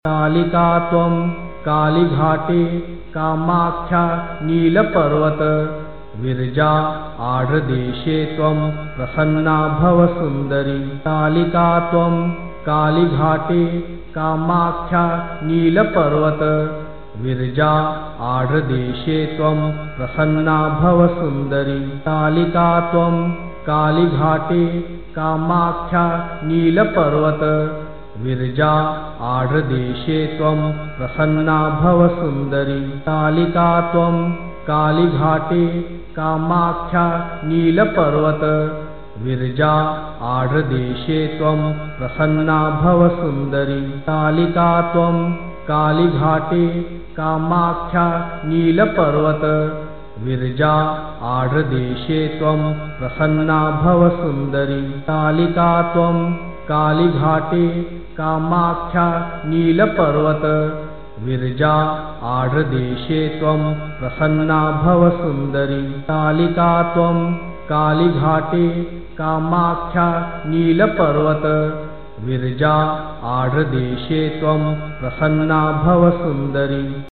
कालिका त्वं कालीघाटे कामाख्या नीलपर्वत विरजा आर्द्रदेशे त्वं प्रसन्ना भव सुन्दरी। कालिका त्वं कालीघाटे कामाख्या नीलपर्वत विरजा आर्द्रदेशे त्वं प्रसन्ना भव सुन्दरी। कालिका त्वं कालीघाटे कामाख्या नीलपर्वत विरजा आर्द्रदेशे त्वं प्रसन्ना भव सुन्दरी। कालिका त्वं कालीघाटे कामाख्या नीलपर्वत विरजा आर्द्रदेशे त्वं प्रसन्ना भव सुन्दरी। कालिका त्वं कालीघाटे कामाख्या नीलपर्वत विरजा आर्द्रदेशे त्वं प्रसन्ना भव सुन्दरी। कालिका त्वं कालीघाटे कामाख्या नीलपर्वत विरजा आर्द्रदेशे त्वं प्रसन्ना भव सुन्दरी। कालिका त्वं कालीघाटे कामाख्या नीलपर्वत विरजा आर्द्रदेशे त्वं प्रसन्ना भव सुन्दरी।